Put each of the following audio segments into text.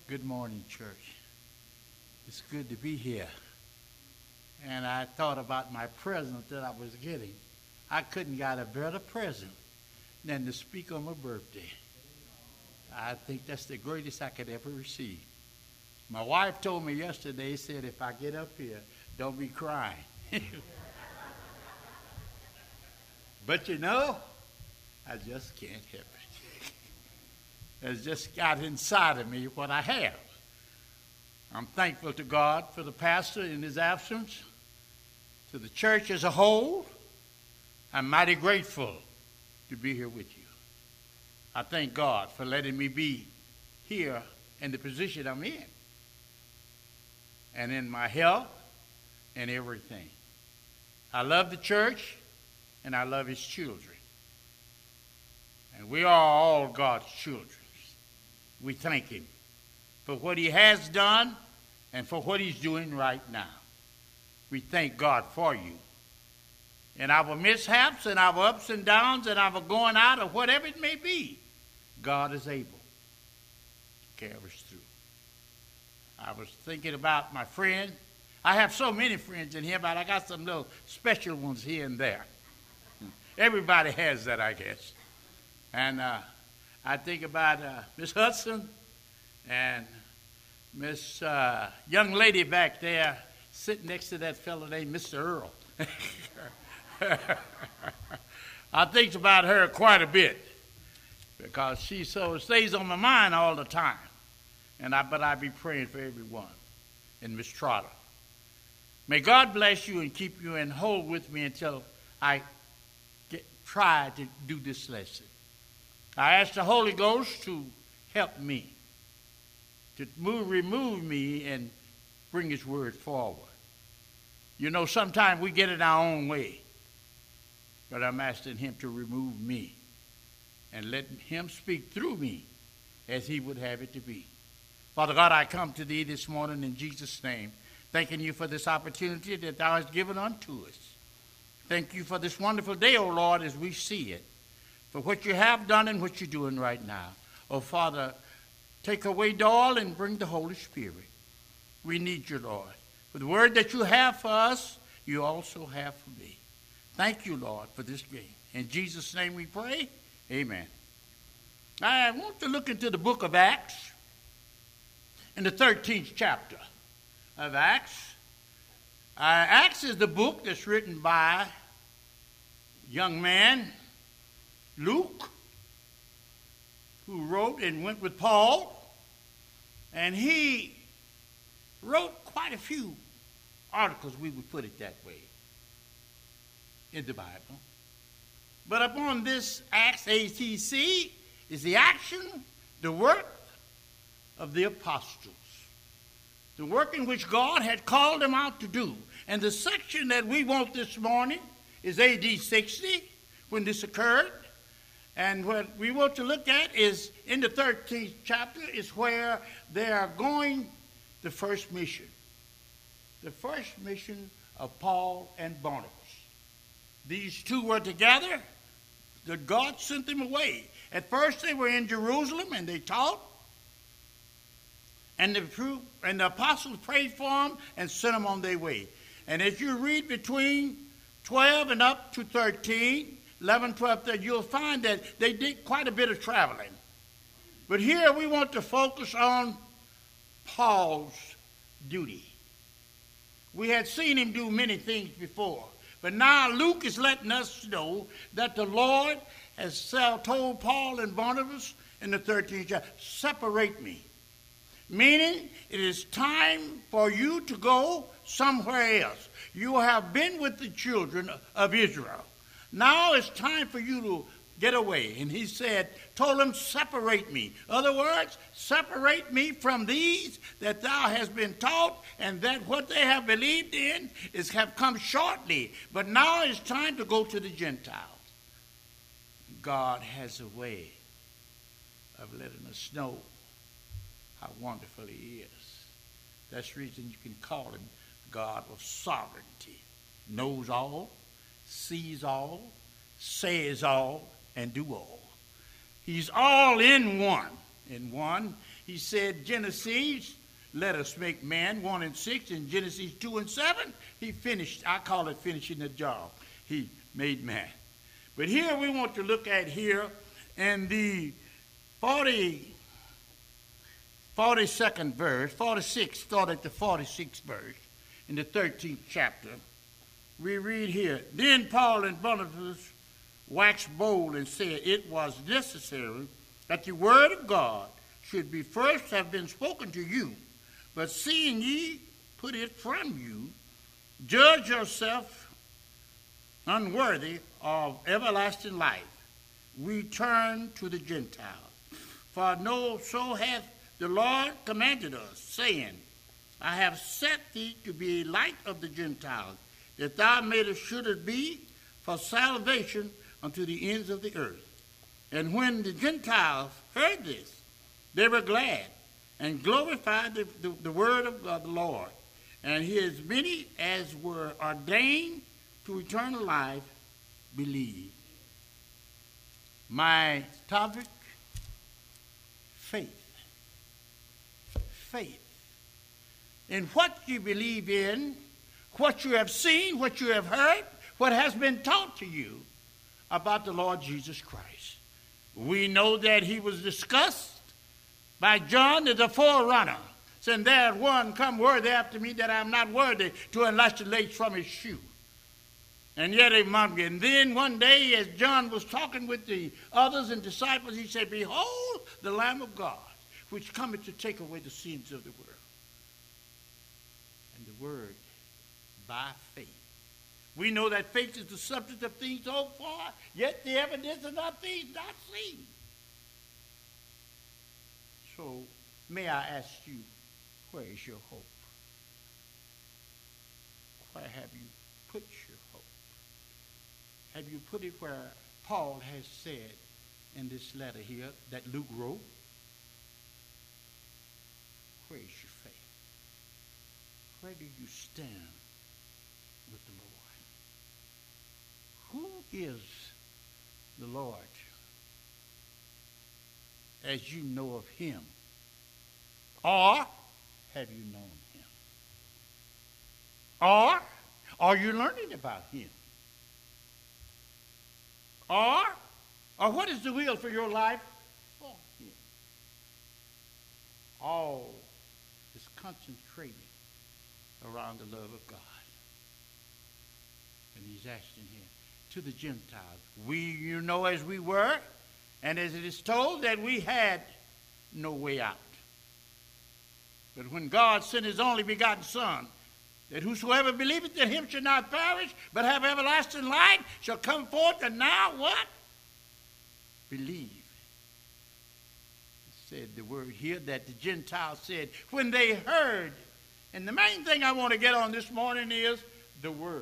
Good morning, church. It's good to be here. And I thought about my present that I was getting. I couldn't get a better present than to speak on my birthday. I think that's the greatest I could ever receive. My wife told me yesterday, said, if I get up here, don't be crying. But you know, I just can't help it. It's just got inside of me what I have. I'm thankful to God for the pastor in his absence, to the church as a whole. I'm mighty grateful to be here with you. I thank God for letting me be here in the position I'm in, and in my health and everything. I love the church, and I love his children. And we are all God's children. We thank him for what he has done and for what he's doing right now. We thank God for you. In our mishaps and our ups and downs and our going out or whatever it may be, God is able to carry us through. I was thinking about my friend. I have so many friends in here, but I got some little special ones here and there. Everybody has that, I guess. And I think about Miss Hudson and Miss young lady back there sitting next to that fellow named Mr. Earl. I think about her quite a bit because she so stays on my mind all the time. But I be praying for everyone. And Miss Trotter. May God bless you and keep you and hold with me until I try to do this lesson. I ask the Holy Ghost to help me, to remove me and bring his word forward. You know, sometimes we get it our own way, but I'm asking him to remove me and let him speak through me as he would have it to be. Father God, I come to thee this morning in Jesus' name, thanking you for this opportunity that thou hast given unto us. Thank you for this wonderful day, O Lord, as we see it, for what you have done and what you're doing right now. Oh, Father, take away Doyle and bring the Holy Spirit. We need you, Lord. For the word that you have for us, you also have for me. Thank you, Lord, for this day. In Jesus' name we pray. Amen. I want to look into the book of Acts, in the 13th chapter of Acts. Acts is the book that's written by a young man, Luke, who wrote and went with Paul, and he wrote quite a few articles, we would put it that way, in the Bible. But upon this Acts, ATC, is the action, the work of the apostles, the work in which God had called them out to do. And the section that we want this morning is AD 60, when this occurred. And what we want to look at is in the 13th chapter is where they are going the first mission. The first mission of Paul and Barnabas. These two were together. God sent them away. At first they were in Jerusalem and they taught. And the apostles prayed for them and sent them on their way. And as you read between 12 and up to 13, 11, 12, 13, you'll find that they did quite a bit of traveling. But here we want to focus on Paul's duty. We had seen him do many things before. But now Luke is letting us know that the Lord has told Paul and Barnabas in the 13th chapter, separate me. Meaning it is time for you to go somewhere else. You have been with the children of Israel. Now it's time for you to get away. And he told them, separate me. In other words, separate me from these that thou hast been taught, and that what they have believed in have come shortly. But now it's time to go to the Gentiles. God has a way of letting us know how wonderful he is. That's the reason you can call him God of sovereignty. Knows all, sees all, says all, and do all. He's all in one. In one, He said, Genesis, let us make man, 1 and 6, and Genesis 2 and 7, he finished. I call it finishing the job. He made man. But here we want to look at here in the 42nd verse, 46, start at the 46th verse, in the 13th chapter. We read here, Then Paul and Barnabas waxed bold and said, It was necessary that the word of God should be first have been spoken to you, but seeing ye put it from you, judge yourself unworthy of everlasting life. We turn to the Gentiles. For no, so hath the Lord commanded us, saying, I have set thee to be a light of the Gentiles, that thou mayest should be for salvation unto the ends of the earth. And when the Gentiles heard this, they were glad and glorified the word of God, the Lord. And as many as were ordained to eternal life believed. My topic, faith. Faith. In what you believe in, what you have seen, what you have heard, what has been taught to you about the Lord Jesus Christ. We know that he was discussed by John as a forerunner, saying, There one come worthy after me that I am not worthy to unlash the lace from his shoe. And yet among you. And then one day as John was talking with the others and disciples, he said, Behold the Lamb of God, which cometh to take away the sins of the world. And the word, by faith. We know that faith is the substance of things hoped for, yet the evidence of not things not seen. So, may I ask you, where is your hope? Where have you put your hope? Have you put it where Paul has said in this letter here that Luke wrote? Where is your faith? Where do you stand with the Lord? Who is the Lord as you know of him? Or have you known him? Or are you learning about him? Or what is the will for your life for him? All is concentrating around the love of God. And he's asking here to the Gentiles, you know, as we were, and as it is told that we had no way out. But when God sent his only begotten Son, that whosoever believeth in him shall not perish, but have everlasting life, shall come forth and now what? Believe. It said the word here that the Gentiles said when they heard. And the main thing I want to get on this morning is the word.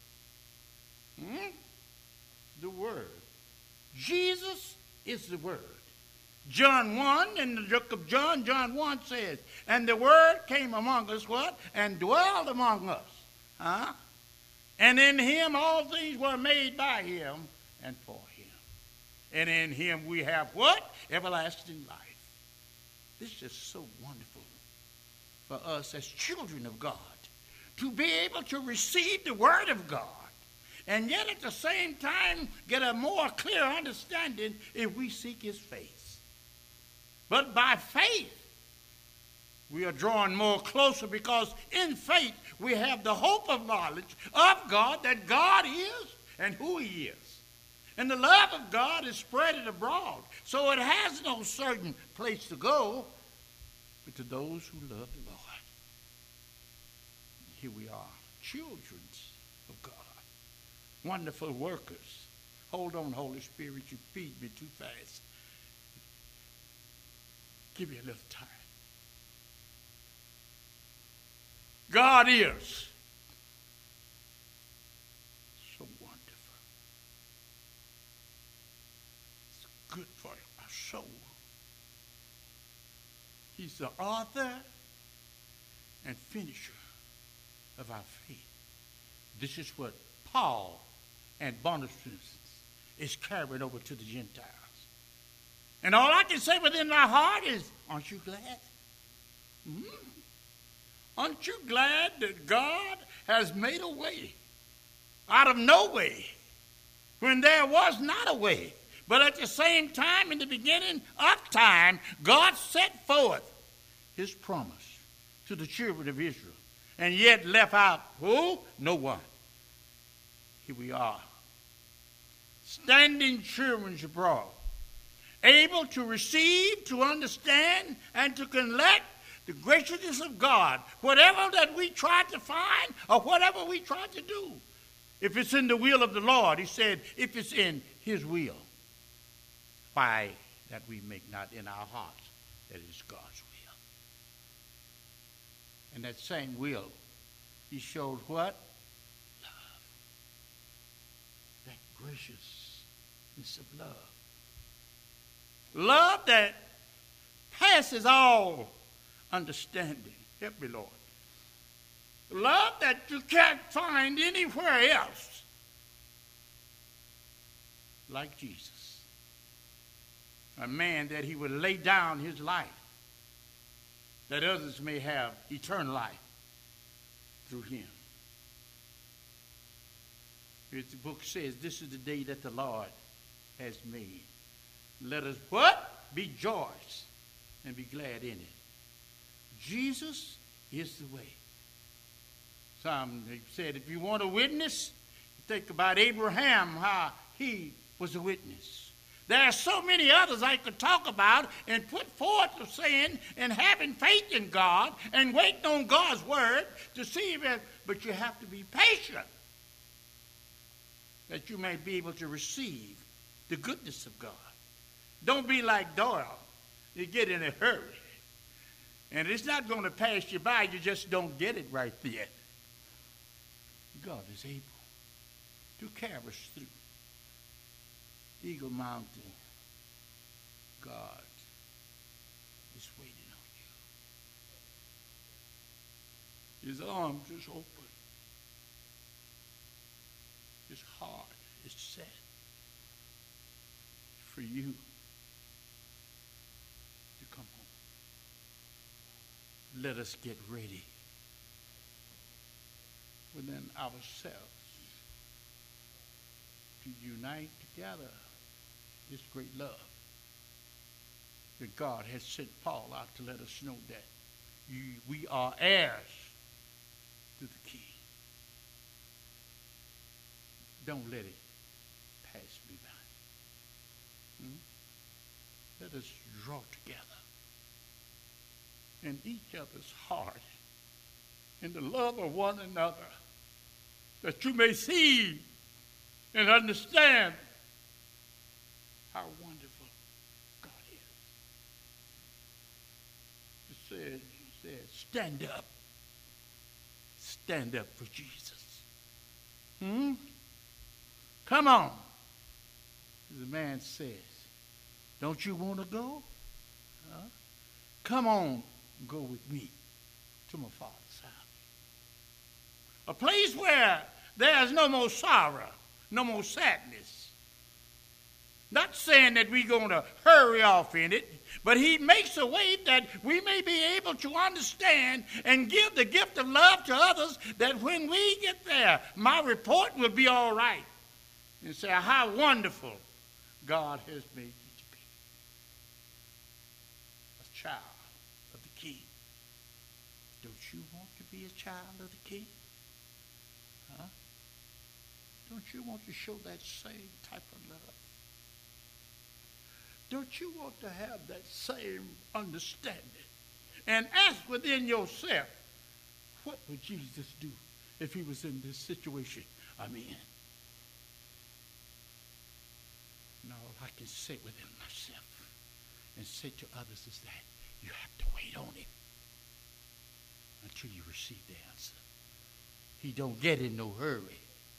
The word. Jesus is the word. John 1, in the book of John 1 says, and the word came among us, what? And dwelled among us. And in him all things were made by him and for him. And in him we have what? Everlasting life. This is so wonderful for us as children of God to be able to receive the word of God and yet at the same time get a more clear understanding if we seek his face. But by faith, we are drawn more closer because in faith we have the hope of knowledge of God, that God is and who he is. And the love of God is spread abroad. So it has no certain place to go but to those who love the Lord. Here we are, children of God, wonderful workers. Hold on, Holy Spirit, you feed me too fast. Give me a little time. God is so wonderful. It's good for our soul. He's the author and finisher of our faith. This is what Paul and Barnabas is carried over to the Gentiles. And all I can say within my heart is, aren't you glad? Aren't you glad that God has made a way out of no way when there was not a way? But at the same time, in the beginning of time, God set forth his promise to the children of Israel, and yet left out who? No one. Here we are, standing children abroad, able to receive, to understand, and to collect the graciousness of God. Whatever that we try to find or whatever we try to do, if it's in the will of the Lord, he said, if it's in his will, why that we make not in our hearts that it is God's will. And that same will, he showed what? Love. That graciousness of love. Love that passes all understanding. Help me, Lord. Love that you can't find anywhere else like Jesus. A man that he would lay down his life that others may have eternal life through him. As the book says, this is the day that the Lord has made. Let us what? Be joyous and be glad in it. Jesus is the way. Some said, if you want a witness, think about Abraham, how he was a witness. There are so many others I could talk about and put forth of saying and having faith in God and waiting on God's word to see if it, but you have to be patient that you may be able to receive the goodness of God. Don't be like Doyle. You get in a hurry. And it's not going to pass you by. You just don't get it right then. God is able to carry us through Eagle Mountain. God is waiting on you. His arms is open. His heart is set for you to come home. Let us get ready within ourselves to unite together this great love that God has sent Paul out to let us know that we are heirs to the King. Don't let it pass me by. Let us draw together in each other's heart in the love of one another, that you may see and understand how wonderful God is. It says, stand up. Stand up for Jesus. Come on. The man says, don't you want to go? Come on, go with me to my Father's house. A place where there's no more sorrow, no more sadness. Not saying that we're going to hurry off in it, but he makes a way that we may be able to understand and give the gift of love to others, that when we get there, my report will be all right. And say, how wonderful God has made you to be. A child of the King. Don't you want to be a child of the King? Don't you want to show that same type of love? Don't you want to have that same understanding? And ask within yourself, what would Jesus do if he was in this situation I'm in? And all I can say within myself and say to others is that you have to wait on him until you receive the answer. He don't get in no hurry.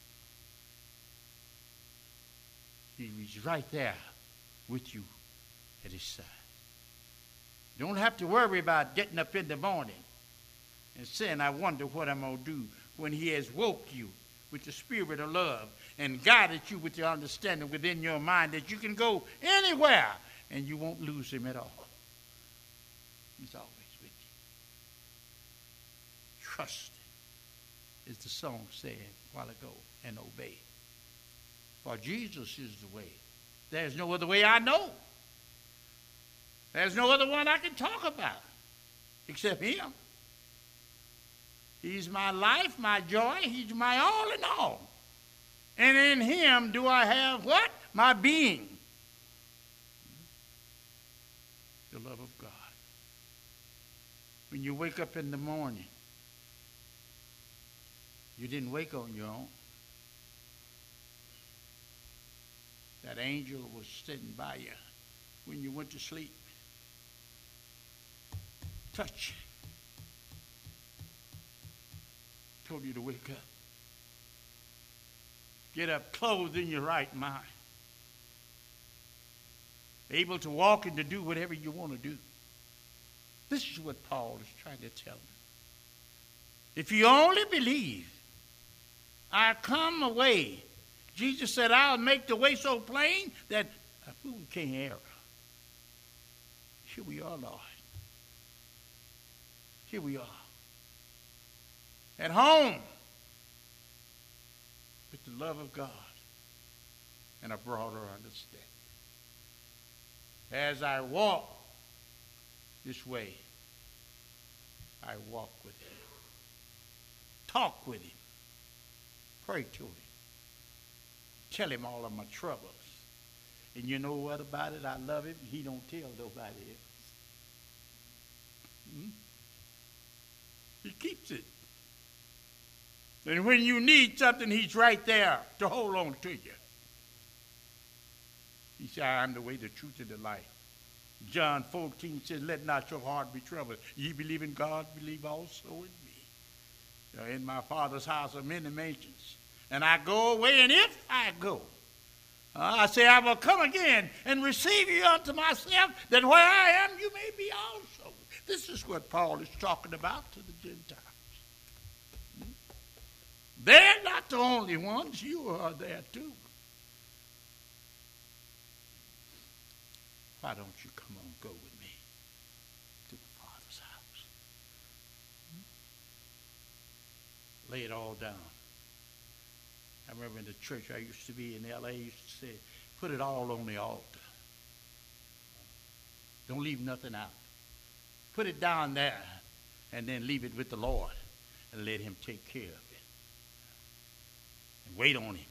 He's right there with you at his side. You don't have to worry about getting up in the morning and saying, I wonder what I'm going to do, when he has woke you with the spirit of love and guided you with the understanding within your mind that you can go anywhere and you won't lose him at all. He's always with you. Trust, as the song said a while ago, and obey. For Jesus is the way. There's no other way I know. There's no other one I can talk about except him. He's my life, my joy. He's my all in all. And in him do I have what? My being. The love of God. When you wake up in the morning, you didn't wake on your own. That angel was sitting by you when you went to sleep. Touch. Told you to wake up. Get up clothed in your right mind. Able to walk and to do whatever you want to do. This is what Paul is trying to tell them. If you only believe, I come away. Jesus said, I'll make the way so plain that a fool can't err. Here we are, Lord. Here we are. At home with the love of God and a broader understanding. As I walk this way, I walk with him. Talk with him. Pray to him. Tell him all of my troubles. And you know what about it? I love him. He don't tell nobody else. He keeps it. And when you need something, he's right there to hold on to you. He said, I am the way, the truth, and the life. John 14 says, let not your heart be troubled. Ye believe in God, believe also in me. In my Father's house are many mansions. And I go away, and if I go, I say, I will come again and receive you unto myself, that where I am, you may be also. This is what Paul is talking about to the Gentiles. They're not the only ones. You are there too. Why don't you come on, go with me to the Father's house? Lay it all down. I remember in the church I used to be in L.A., used to say, put it all on the altar. Don't leave nothing out. Put it down there and then leave it with the Lord and let him take care of it. And wait on him.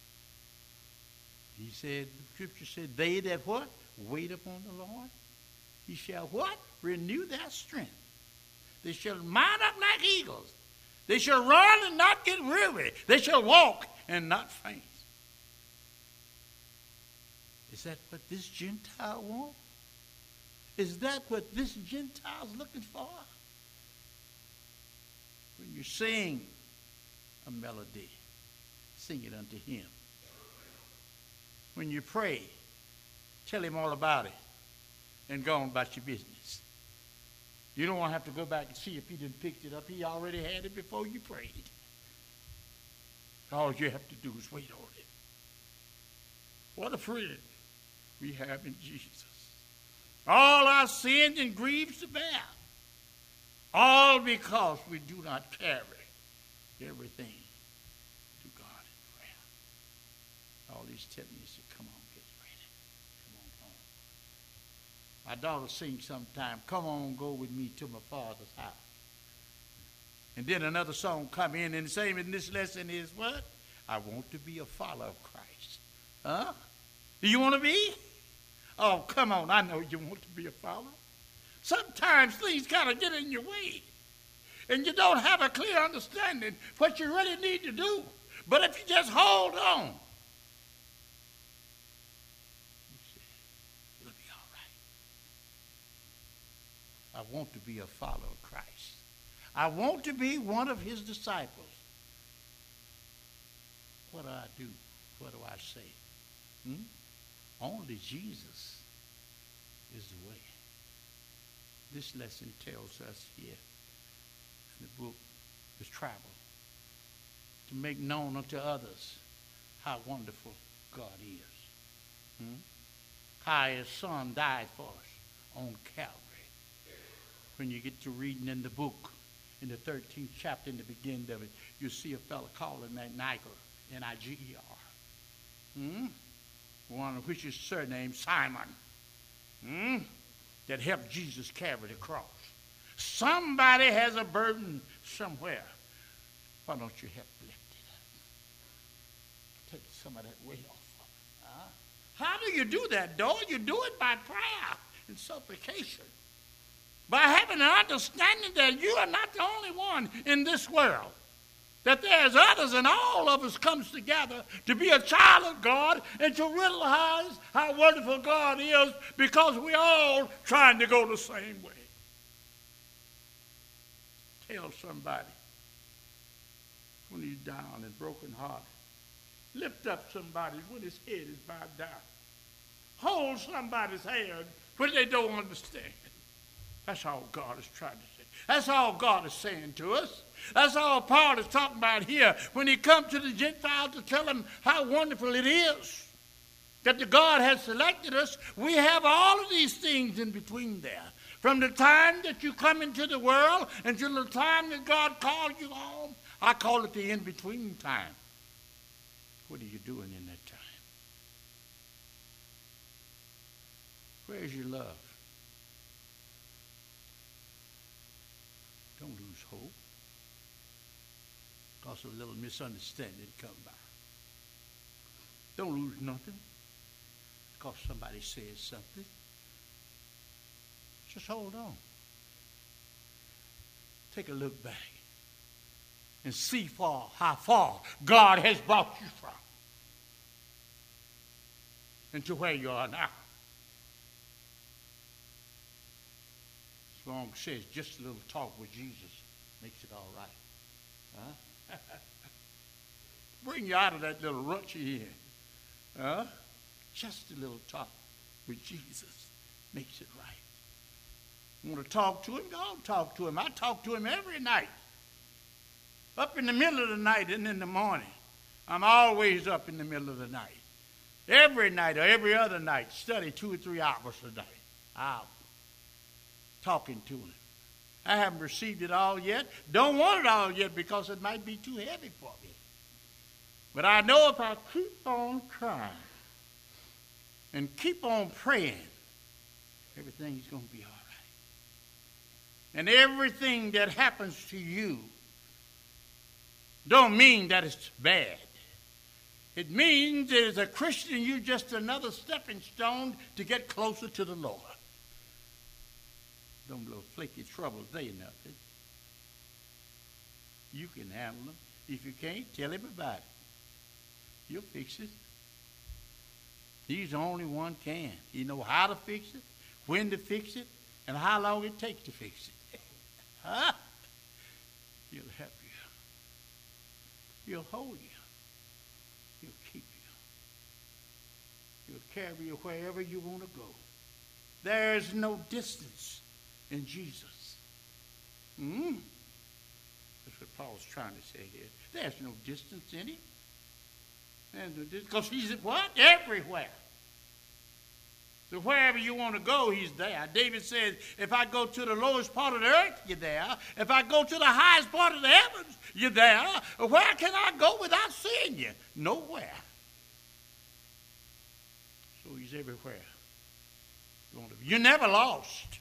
He said, the scripture said, they that what? Wait upon the Lord. He shall what? Renew their strength. They shall mount up like eagles. They shall run and not get weary. They shall walk and not faint. Is that what this Gentile wants? Is that what this Gentile is looking for? When you sing a melody, sing it unto him. When you pray, tell him all about it and go on about your business. You don't want to have to go back and see if he didn't pick it up. He already had it before you prayed. All you have to do is wait on it. What a friend we have in Jesus. All our sins and griefs to bear. All because we do not carry everything to God in prayer. All he's telling me is, come on, get ready. Come on home. My daughter sings sometime, come on, go with me to my Father's house. And then another song come in, and the same in this lesson is what? I want to be a follower of Christ. Huh? Do you want to be? Oh, come on, I know you want to be a follower. Sometimes things kind of get in your way, and you don't have a clear understanding what you really need to do. But if you just hold on, it'll be all right. I want to be a follower of Christ. I want to be one of his disciples. What do I do? What do I say? Only Jesus is the way. This lesson tells us here in the book, The Travel, to make known unto others how wonderful God is. how his son died for us on Calvary. When you get to reading in the book, in the 13th chapter, in the beginning of it, you see a fellow called Niger, Niger. One of which is surnamed Simon. That helped Jesus carry the cross. Somebody has a burden somewhere. Why don't you help lift it up? Take some of that weight off. How do you do that, though? You do it by prayer and supplication. By having an understanding that you are not the only one in this world. That there's others, and all of us comes together to be a child of God and to realize how wonderful God is, because we're all trying to go the same way. Tell somebody when he's down and brokenhearted. Lift up somebody when his head is bowed down. Hold somebody's hand when they don't understand. That's all God is trying to say. That's all God is saying to us. That's all Paul is talking about here when he comes to the Gentiles to tell them how wonderful it is that the God has selected us. We have all of these things in between there. From the time that you come into the world until the time that God called you home, I call it the in-between time. What are you doing in that time? Where's your love? Don't lose hope. Because a little misunderstanding come by. Don't lose nothing because somebody says something. Just hold on. Take a look back and see how far God has brought you from and to where you are now. Strong says just a little talk with Jesus makes it all right. Huh? Bring you out of that little rut you're in. Huh? Just a little talk with Jesus makes it right. You want to talk to him? Go talk to him. I talk to him every night. Up in the middle of the night and in the morning. I'm always up in the middle of the night. Every night or every other night, study 2 or 3 hours a day. Out. Talking to him. I haven't received it all yet. Don't want it all yet because it might be too heavy for me. But I know if I keep on trying and keep on praying, everything's going to be all right. And everything that happens to you don't mean that it's bad. It means as a Christian, you're just another stepping stone to get closer to the Lord. Them little flaky troubles, they nothing. You can handle them. If you can't, tell him about it. You'll fix it. He's the only one can. He knows how to fix it, when to fix it, and how long it takes to fix it. Huh? He'll help you. He'll hold you. He'll keep you. He'll carry you wherever you want to go. There's no distance in Jesus. That's what Paul's trying to say here. There's no distance in him. Because he's what? Everywhere. So wherever you want to go, he's there. David says, if I go to the lowest part of the earth, you're there. If I go to the highest part of the heavens, you're there. Where can I go without seeing you? Nowhere. So he's everywhere. You're never lost.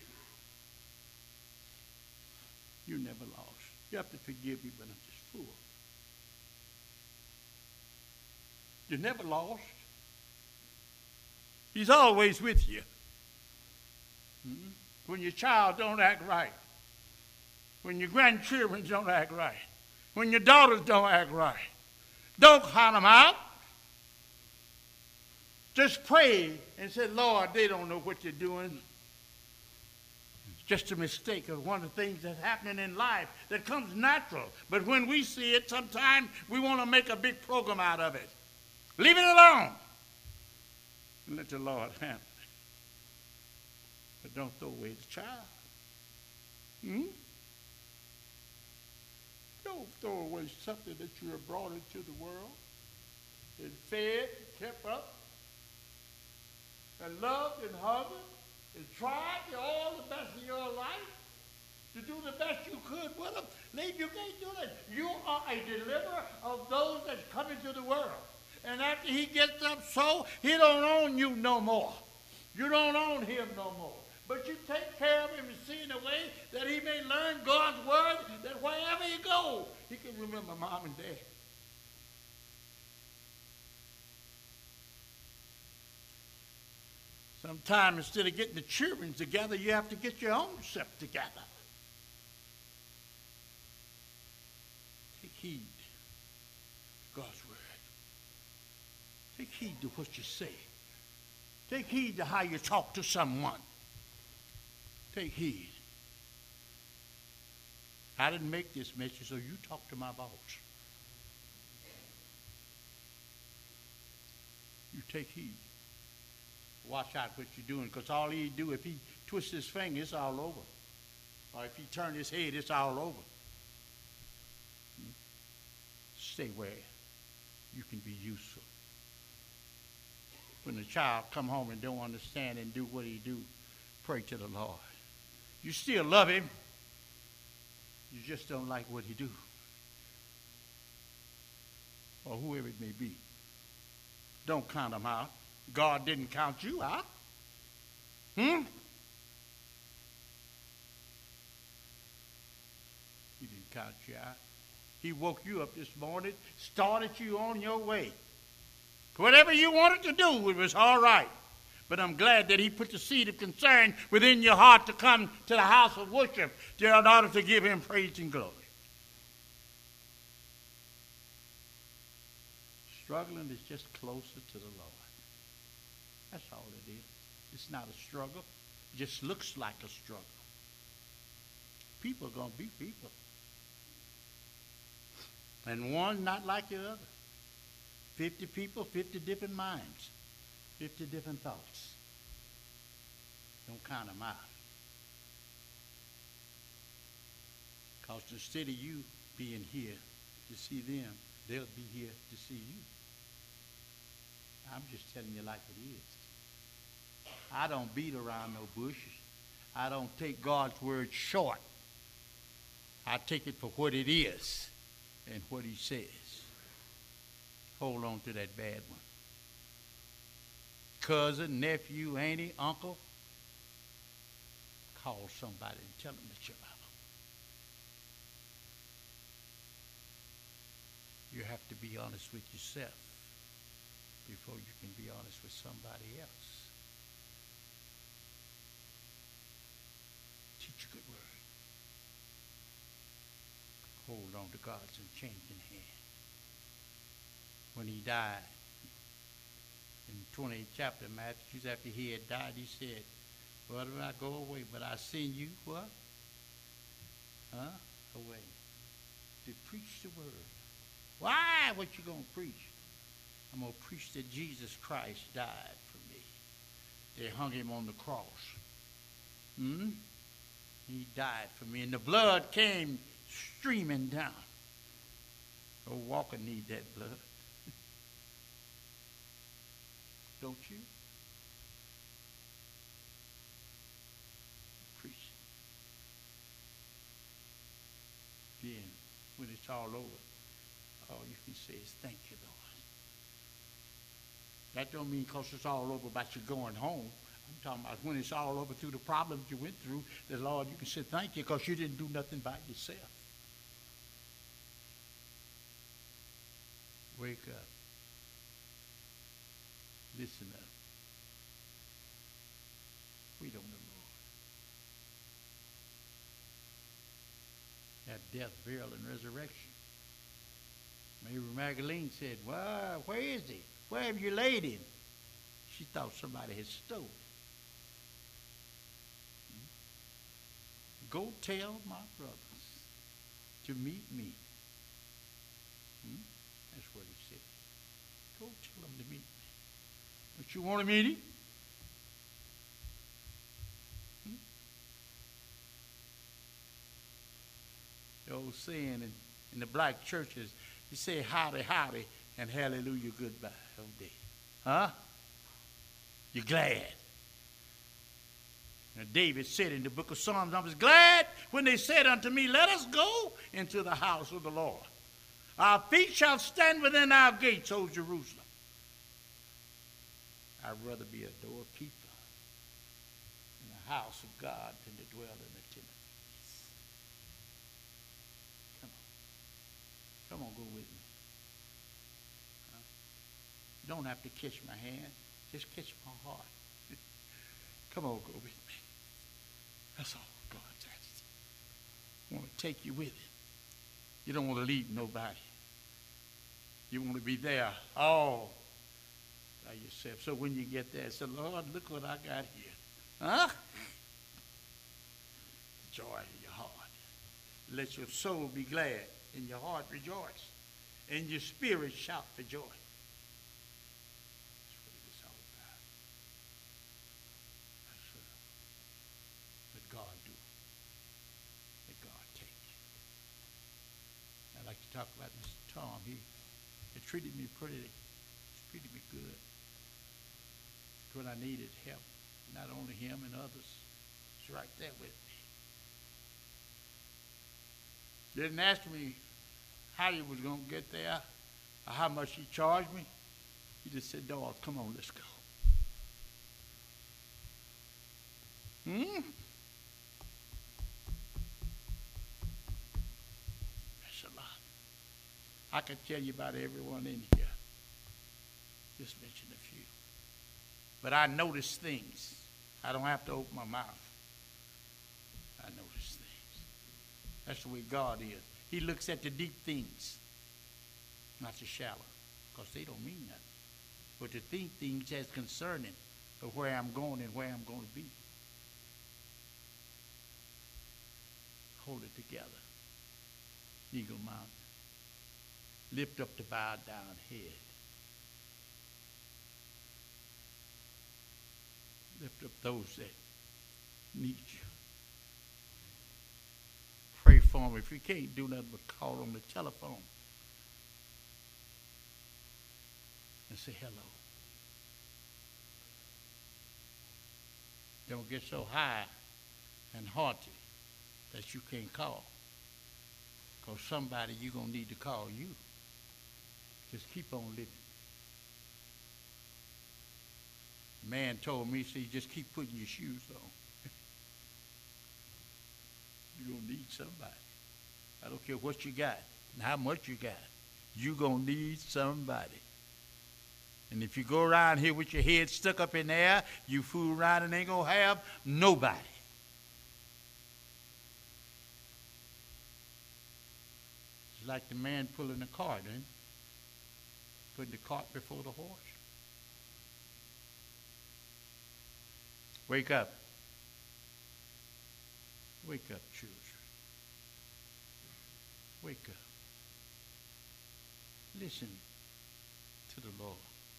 You're never lost. You have to forgive me, but I'm just full. You're never lost. He's always with you. When your child don't act right. When your grandchildren don't act right. When your daughters don't act right. Don't count them out. Just pray and say, Lord, they don't know what they're doing. It's just a mistake of one of the things that's happening in life that comes natural. But when we see it, sometimes we want to make a big program out of it. Leave it alone. And let the Lord handle it. But don't throw away the child. Don't throw away something that you have brought into the world and fed, kept up. and loved and hugged and tried all the best of your life to do the best you could with them. Lady, you can't do that. You are a deliverer of those that come into the world. And after he gets up, so he don't own you no more. You don't own him no more. But you take care of him and see in a way that he may learn God's word, that wherever he goes, he can remember mom and dad. Sometimes instead of getting the children together, you have to get your own self together. Take heed to God's word. Take heed to what you say. Take heed to how you talk to someone. Take heed. I didn't make this message, so you talk to my boss. You take heed. Watch out what you're doing, because all he do, if he twists his finger, it's all over. Or if he turn his head, it's all over. Stay where you can be useful. When the child come home and don't understand and do what he do, pray to the Lord. You still love him. You just don't like what he do. Or whoever it may be. Don't count him out. God didn't count you out. He didn't count you out. He woke you up this morning, started you on your way. Whatever you wanted to do, it was all right. But I'm glad that he put the seed of concern within your heart to come to the house of worship in order to give him praise and glory. Struggling is just closer to the Lord. That's all it is. It's not a struggle. It just looks like a struggle. People are going to be people. And one not like the other. 50 people, 50 different minds, 50 different thoughts. Don't count them out. Because instead of you being here to see them, they'll be here to see you. I'm just telling you like it is. I don't beat around no bushes. I don't take God's word short. I take it for what it is and what he says. Hold on to that bad one. Cousin, nephew, auntie, uncle, call somebody and tell them that you love them. You have to be honest with yourself before you can be honest with somebody else. Teach a good word. Hold on to God's unchanging hand. When he died, in the 28th chapter of Matthew, after he had died, he said, "Well, do I go away? But I send you what? Away. To preach the word." Why? What you going to preach? I'm going to preach that Jesus Christ died for me. They hung him on the cross. He died for me. And the blood came streaming down. Oh, Walker need that blood. Don't you? Preach. Then, when it's all over, all you can say is, "Thank you, Lord." That don't mean because it's all over about you going home. I'm talking about when it's all over through the problems you went through, the Lord, you can say thank you because you didn't do nothing by yourself. Wake up. Listen up. Wait on the Lord. That death, burial, and resurrection. Mary Magdalene said, "Well, where is he? Where have you laid him?" She thought somebody had stolen. Go tell my brothers to meet me. That's what he said. Go tell them to meet me. Don't you want to meet him? The old saying in the black churches, you say howdy, howdy, and hallelujah, goodbye all day. Huh? You're glad. Now David said in the book of Psalms, I was glad when they said unto me, let us go into the house of the Lord. Our feet shall stand within our gates, O Jerusalem. I'd rather be a doorkeeper in the house of God than to dwell in the tent. Come on, go with me. You don't have to kiss my hand. Just kiss my heart. Come on, go with me. That's all God's asking. I want to take you with it. You don't want to leave nobody. You want to be there all by yourself. So when you get there, say, Lord, look what I got here. Huh? Joy in your heart. Let your soul be glad and your heart rejoice. And your spirit shout for joy. That's what it is all about. Let God do it. Let God take it. I'd like to talk about Mr. Tom. He treated me treated me good. When I needed help, not only him and others, he's right there with me. Didn't ask me how he was going to get there or how much he charged me. He just said, dog, come on, let's go. That's a lot. I could tell you about everyone in here. Just mention a few. But I notice things. I don't have to open my mouth. I notice things. That's the way God is. He looks at the deep things, not the shallow, because they don't mean nothing. But to think things as concerning of where I'm going and where I'm going to be. Hold it together. Eagle Mountain. Lift up the bowed down head. Lift up those that need you. Pray for them. If you can't do nothing but call on the telephone and say hello. Don't get so high and haughty that you can't call. Because somebody you're going to need to call you. Just keep on living. Man told me, see, just keep putting your shoes on. You're going to need somebody. I don't care what you got and how much you got. You're going to need somebody. And if you go around here with your head stuck up in the air, you fool around and ain't going to have nobody. It's like the man pulling the cart, eh? Putting the cart before the horse. Wake up. Wake up, children. Wake up. Listen to the Lord.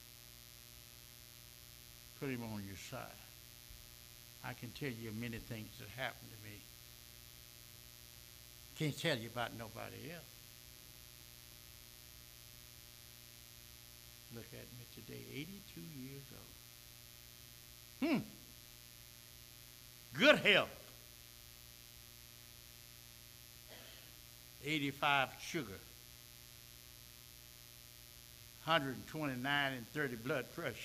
Put him on your side. I can tell you many things that happened to me. Can't tell you about nobody else. Look at me today, 82 years old. Good health. 85 sugar. 129 and 30 blood pressure.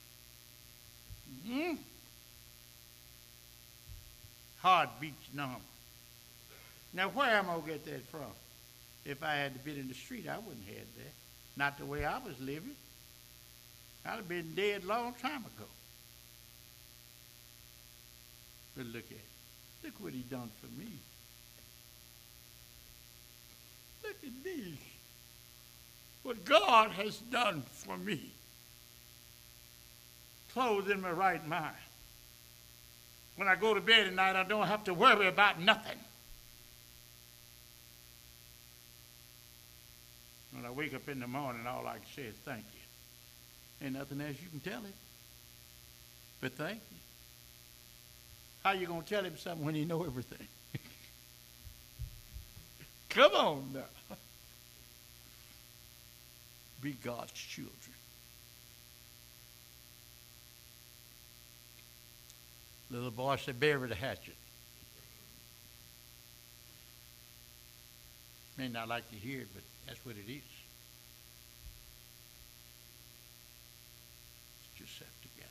Heart beats normal. Now where am I going to get that from? If I had been in the street, I wouldn't have that. Not the way I was living. I'd have been dead a long time ago. But look at it. Look what he done for me. Look at me. What God has done for me. Clothed in my right mind. When I go to bed at night, I don't have to worry about nothing. When I wake up in the morning, all I can say is thank you. Ain't nothing else you can tell him. But thank you. How you going to tell him something when you know everything? Come on now. Be God's children. Little boy said, bury the hatchet. May not like to hear it, but that's what it is. Get yourself together.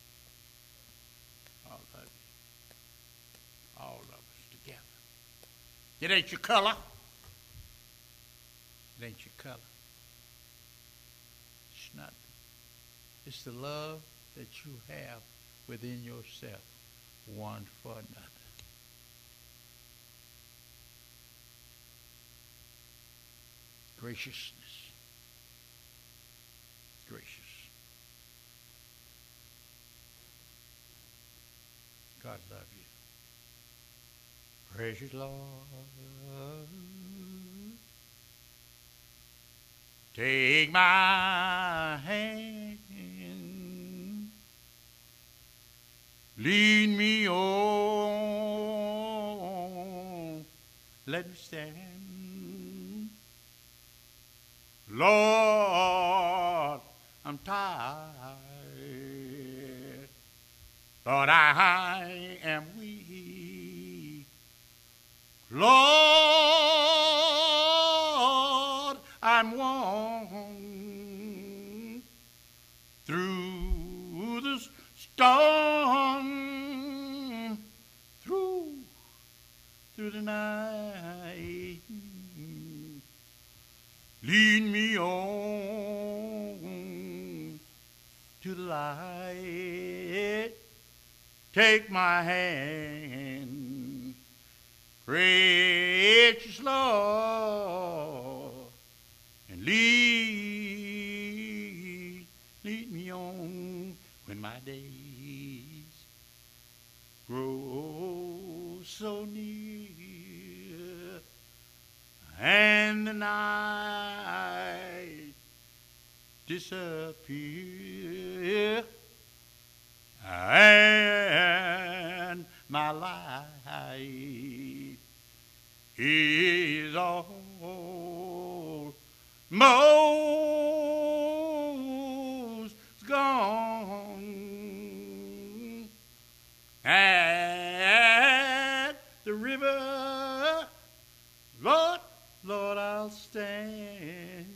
All of you. All of us together. It ain't your color. It ain't your color. It's not. It's the love that you have within yourself, one for another. Graciousness. Gracious. God love you. Precious Lord, take my hand, lead me on, let me stand. Lord, I'm tired. Lord, I am weak. Lord, I'm worn through the storm, through the night. Lead me on to the light. Take my hand, precious Lord, and lead me on when my days grow so near and the night disappear and my life is almost gone. At the river, Lord, I'll stand.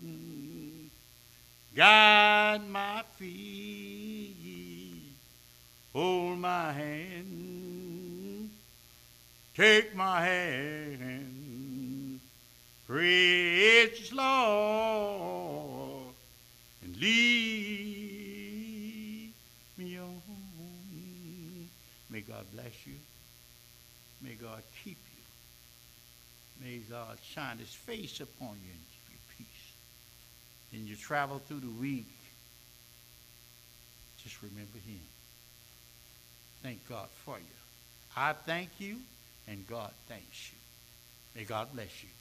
Guide my feet, hold my hand, take my hand, precious Lord, and lead me on. May God bless you. May God keep you. May God shine his face upon you and give you peace. And you travel through the week, just remember him. Thank God for you. I thank you, and God thanks you. May God bless you.